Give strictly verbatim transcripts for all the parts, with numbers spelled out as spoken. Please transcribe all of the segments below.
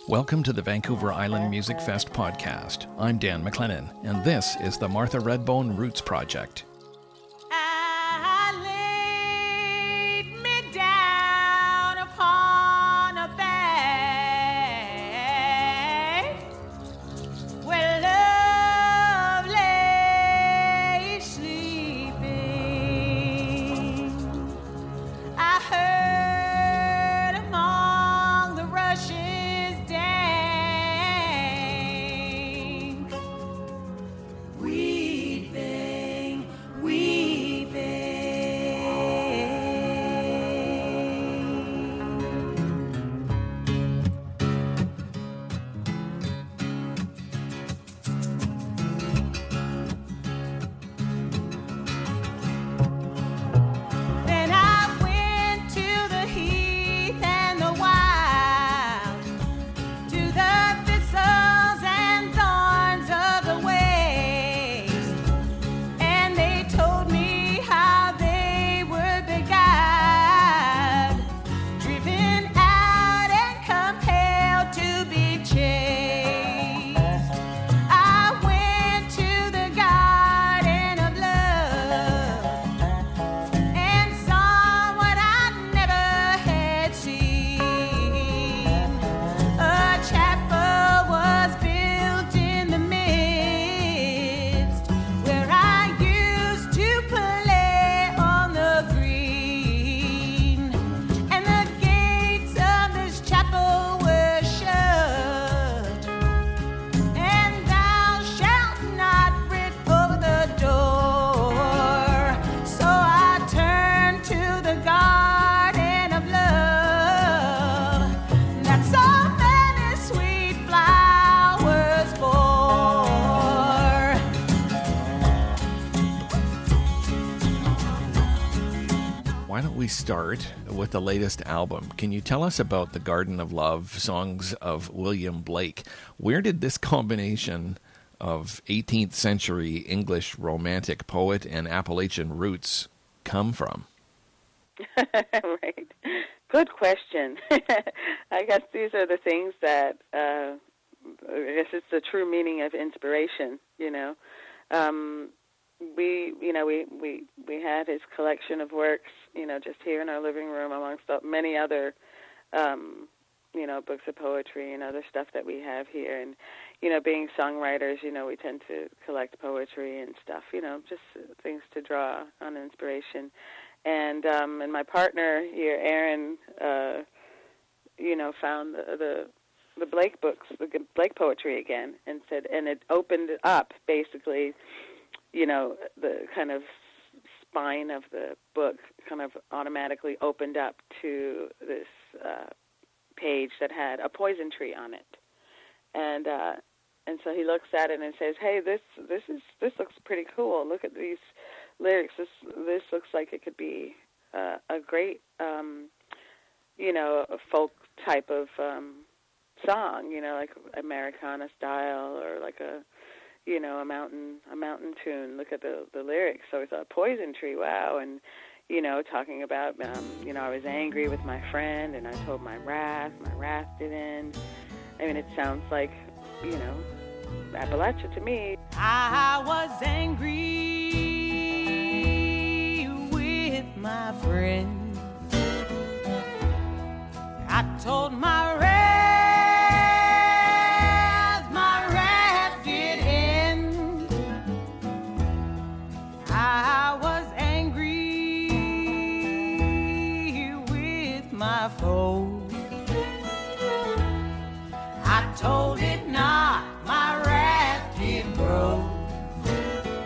Welcome to the Vancouver Island Music Fest podcast. I'm Dan McLennan, and this is the Martha Redbone Roots Project. Start with the latest album. Can you tell us about The Garden of Love, Songs of William Blake? Where did this combination of eighteenth century English romantic poet and Appalachian roots come from? Right. Good question. I guess these are the things that, uh, I guess it's the true meaning of inspiration, you know. Um, we, you know, we, we, we had his collection of works, you know, just here in our living room amongst many other, um, you know, books of poetry and other stuff that we have here. And, you know, being songwriters, you know, we tend to collect poetry and stuff, you know, just things to draw on inspiration. And, um, and my partner here, Aaron, uh, you know, found the, the, the Blake books, the Blake poetry again, and said, and it opened up basically, you know, the kind of spine of the book kind of automatically opened up to this uh, page that had a poison tree on it, and uh, and so he looks at it and says, "Hey, this this is this looks pretty cool. Look at these lyrics. This this looks like it could be uh, a great, um, you know, a folk type of um, song, you know, like Americana style or like a." you know, a mountain, a mountain tune. Look at the the lyrics. So it's a poison tree, wow. And, you know, talking about, um, you know, I was angry with my friend and I told my wrath, my wrath did end. I mean, it sounds like, you know, Appalachia to me. I was angry with my friend. I told my wrath, I was angry with my foe. I told it not, my wrath did grow.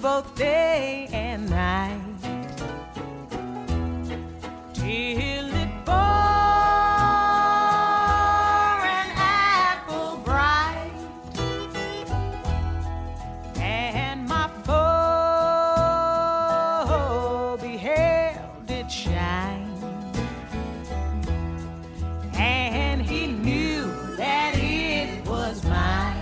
both day and night till it bore an apple bright, and my foe beheld it shine, and he knew that it was mine.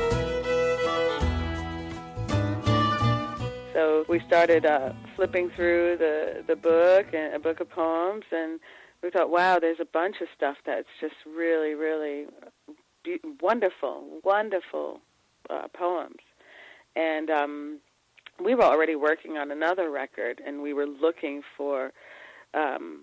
So we started uh, flipping through the, the book, and a book of poems, and we thought, wow, there's a bunch of stuff that's just really, really be- wonderful, wonderful uh, poems. And um, we were already working on another record, and we were looking for um,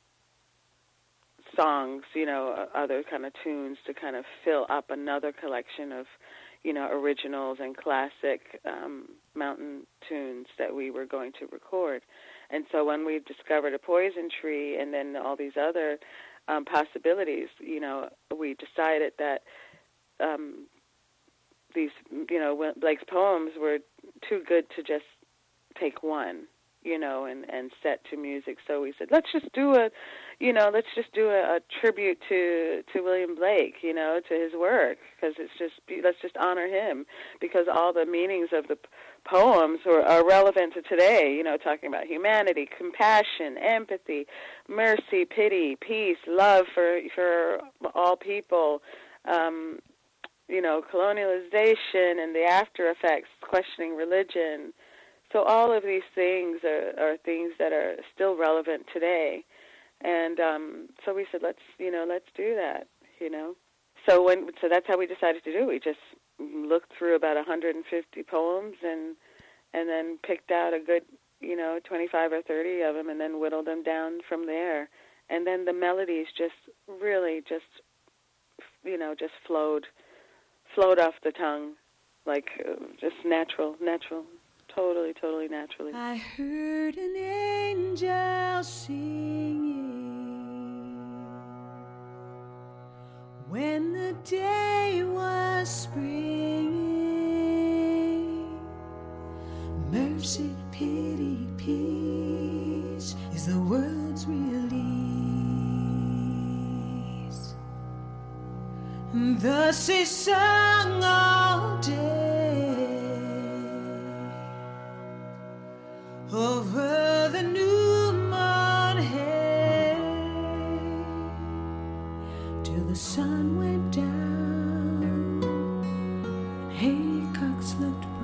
songs, you know, other kind of tunes to kind of fill up another collection of, you know, originals and classic um, mountain tunes that we were going to record. And so when we discovered A Poison Tree and then all these other um, possibilities, you know, we decided that um, these, you know, Blake's poems were too good to just take one, you know, and, and set to music. So we said, let's just do a, you know, let's just do a, a tribute to, to William Blake, you know, to his work, because it's just, let's just honor him, because all the meanings of the poems are, are relevant to today, you know, talking about humanity, compassion, empathy, mercy, pity, peace, love for for all people, um, you know, colonialization and the after effects, questioning religion. So all of these things are, are things that are still relevant today. And um, so we said, let's, you know, let's do that, you know. So when, so that's how we decided to do it. We just looked through about one hundred fifty poems and and then picked out a good, you know, twenty-five or thirty of them, and then whittled them down from there. And then the melodies just really just, you know, just flowed, flowed off the tongue, like uh, just natural, natural, totally, totally naturally. I heard an angel singing when the day was springing. Mercy, pity, peace is the world's release. And thus is sung all day over the new moon hay till the sun went down and haycocks looked brown.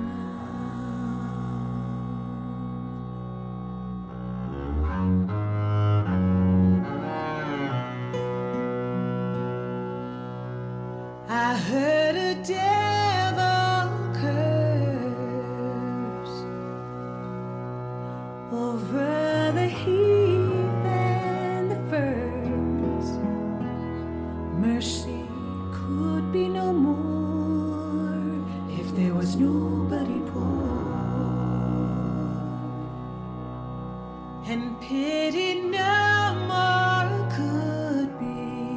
I heard a devil curse over the heath and the firs. Mercy could be no more if there was nobody poor, and pity no more could be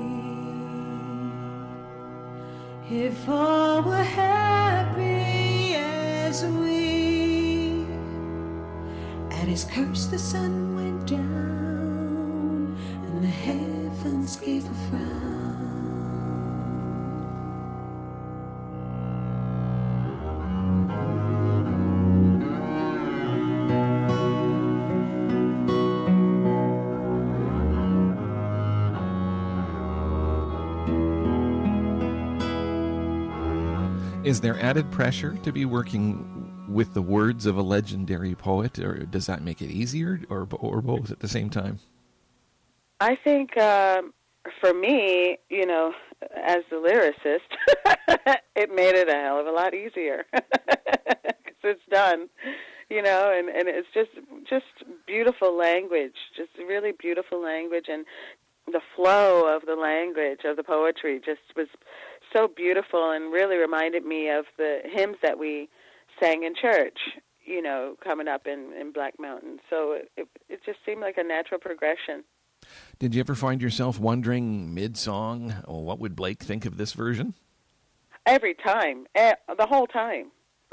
if all were happy as we. At his curse the sun went down and the heavens gave a frown. Is there added pressure to be working with the words of a legendary poet, or does that make it easier, or or both at the same time? I think um, for me, you know, as the lyricist, it made it a hell of a lot easier because it's done, you know, and, and it's just just beautiful language, just really beautiful language, and the flow of the language of the poetry just was so beautiful and really reminded me of the hymns that we sang in church, you know, coming up in, in Black Mountain. So it, it, it just seemed like a natural progression. Did you ever find yourself wondering mid-song, oh, what would Blake think of this version? Every time, eh, the whole time,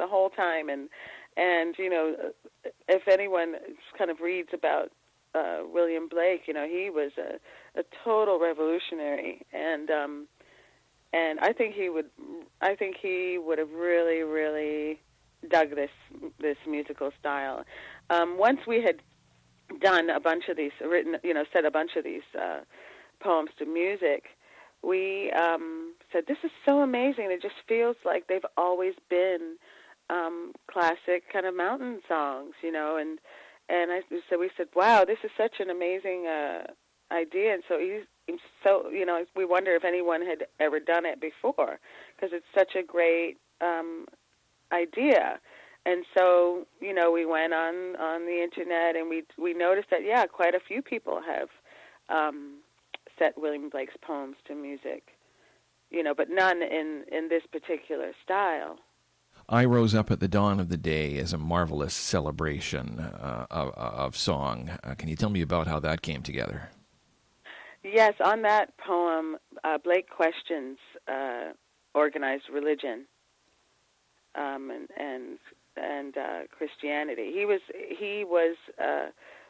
the whole time. And and you know, if anyone kind of reads about uh, William Blake, you know, he was a, a total revolutionary, and um, and I think he would, I think he would have really, really dug this this musical style. Um, once we had done a bunch of these, written, you know, set a bunch of these uh, poems to music, we um, said, this is so amazing. It just feels like they've always been um, classic kind of mountain songs, you know. And and I so we said, wow, this is such an amazing uh, idea. And so he's so you know, we wonder if anyone had ever done it before, because it's such a great um, idea. And so, you know, we went on, on the internet, and we we noticed that, yeah, quite a few people have um, set William Blake's poems to music, you know, but none in, in this particular style. I Rose Up at the Dawn of the Day is a marvelous celebration uh, of, of song. Uh, can you tell me about how that came together? Yes, on that poem, uh, Blake questions uh, organized religion um, and and and uh, Christianity. He was he was uh,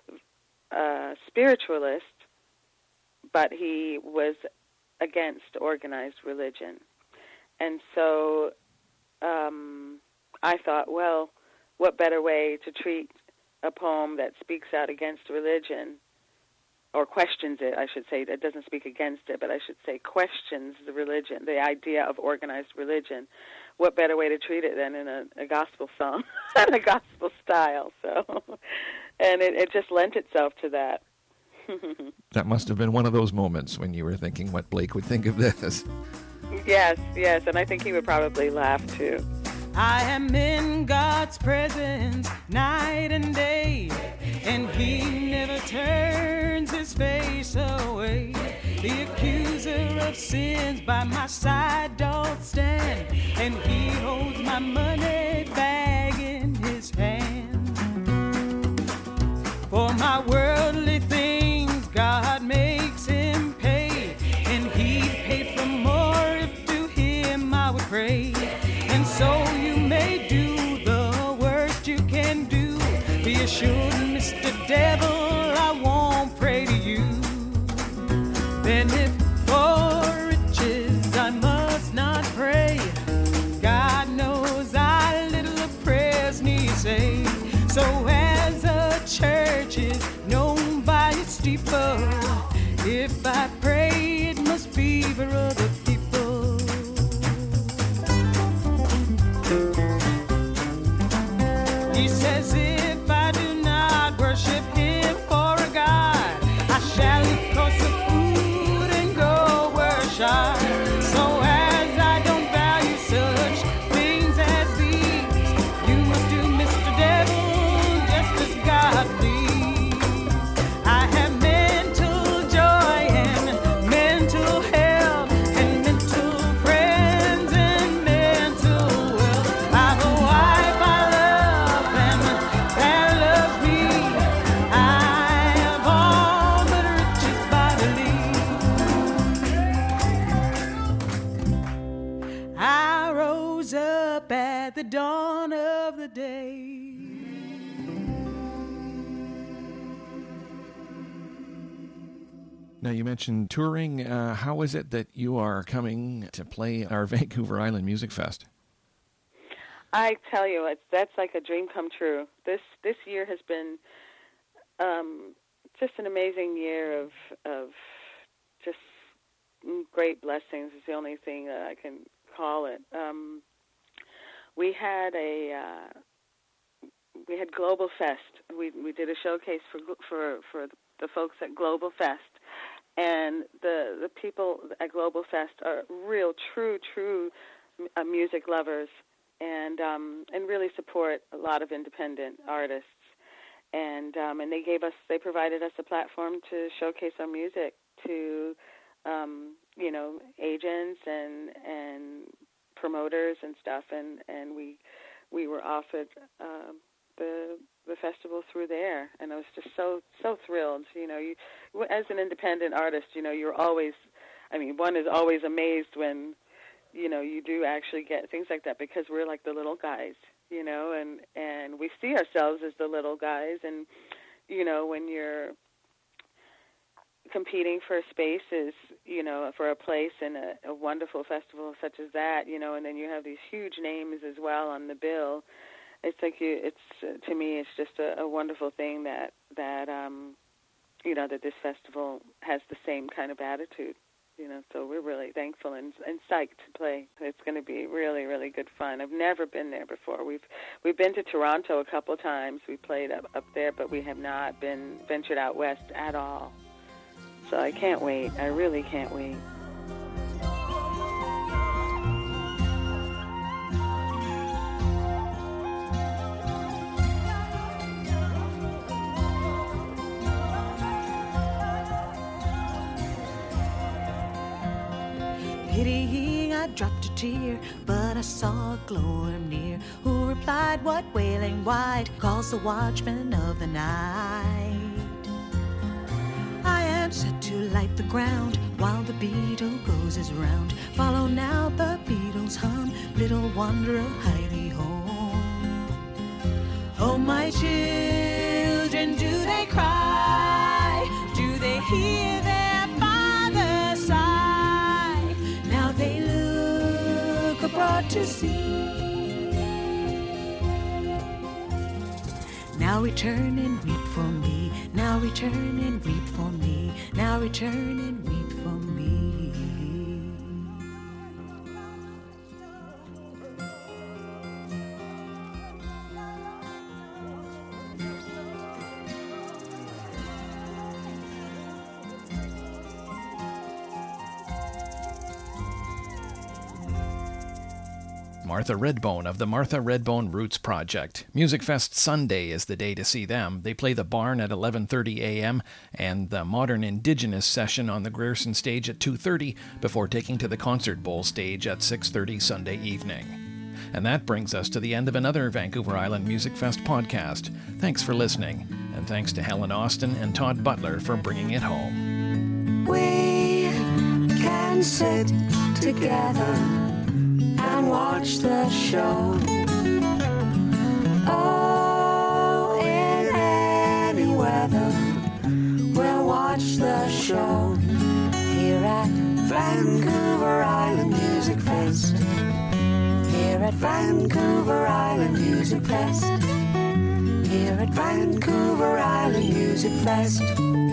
a spiritualist, but he was against organized religion. And so um, I thought, well, what better way to treat a poem that speaks out against religion, or questions it, I should say. It doesn't speak against it, but I should say questions the religion, the idea of organized religion. What better way to treat it than in a, a gospel song, in a gospel style? So, and it, it just lent itself to that. That must have been one of those moments when you were thinking what Blake would think of this. Yes, yes, and I think he would probably laugh too. I am in God's presence night and day, and he never turns his face away. The accuser of sins by my side doth stand, and he holds my money bag in his hand. For my worldly things God makes him pay, and he'd pay for more if to him I would pray. And so you may do the worst you can do. Be assured, Mister Devil, I won't pray to you. Then if for riches I must not pray, God knows I little of prayers need say. So as a church is known by its steeple, if I pray it must be for other people. He says if I do not worship him for a God, I shall eat course of food and go worship. So as I don't value such things as these, you must do, Mister Devil, just as God please. I have mental joy and mental health and mental friends and mental wealth. I have a wife I love and that loves me. I have all but riches bodily. I rose up at the dawn of the day. Now, you mentioned touring. Uh, how is it that you are coming to play our Vancouver Island Music Fest? I tell you, it's, that's like a dream come true. This this year has been um, just an amazing year of of just great blessings. Is the only thing that I can call it. Um, we had a uh, we had Global Fest. We we did a showcase for for for the folks at Global Fest, and the the people at Global Fest are real, true, true uh, music lovers. And um, and really support a lot of independent artists, and um, and they gave us they provided us a platform to showcase our music to um, you know agents and and promoters and stuff, and, and we we were offered uh, the the festival through there, and I was just so so thrilled. You know, you as an independent artist, you know, you're always, I mean, one is always amazed when, you know, you do actually get things like that, because we're like the little guys, you know, and, and we see ourselves as the little guys. And, you know, when you're competing for spaces, you know, for a place in a, a wonderful festival such as that, you know, and then you have these huge names as well on the bill, it's like you, it's, uh, to me, it's just a, a wonderful thing that, that, um, you know, that this festival has the same kind of attitude, you know, so we're really thankful and, and psyched to play. It's going to be really, really good fun. I've never been there before. We've, we've been to Toronto a couple times. We played up, up there, but we have not been ventured out west at all. So I can't wait. I really can't wait. Pitying, I dropped a tear, but I saw a glowworm near, who replied, "What wailing wight calls the watchman of the night? I am set to light the ground, while the beetle goes his round. Follow now the beetle's hum, little wanderer, hie thee home. Oh, my children, do they cry? Do they hear their father sigh? Now they look abroad to see. Now return and weep for me. Now return and weep for me. Now return and weep for me." Martha Redbone of the Martha Redbone Roots Project. Music Fest Sunday is the day to see them. They play the Barn at eleven thirty a.m. and the Modern Indigenous session on the Grierson stage at two thirty before taking to the Concert Bowl stage at six thirty Sunday evening. And that brings us to the end of another Vancouver Island Music Fest podcast. Thanks for listening, and thanks to Helen Austin and Todd Butler for bringing it home. We can sit together and watch the show. Oh, in any weather, we'll watch the show here at Vancouver Island Music Fest. Here at Vancouver Island Music Fest. Here at Vancouver Island Music Fest.